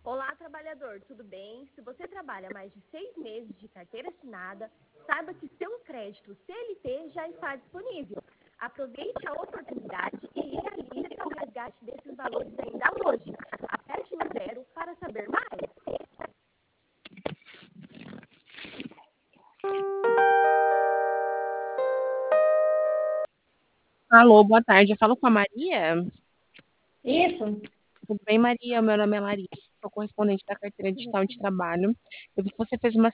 Olá, trabalhador, tudo bem? Se você trabalha mais de 6 meses de carteira assinada, saiba que seu crédito CLT já está disponível. Aproveite a oportunidade e realize o resgate desses valores ainda hoje. Aperte no zero para saber mais. Alô, boa tarde. Eu falo com a Maria. Isso. Tudo bem, Maria? Meu nome é Larissa, sou correspondente da carteira digital de trabalho. Eu vi que você fez uma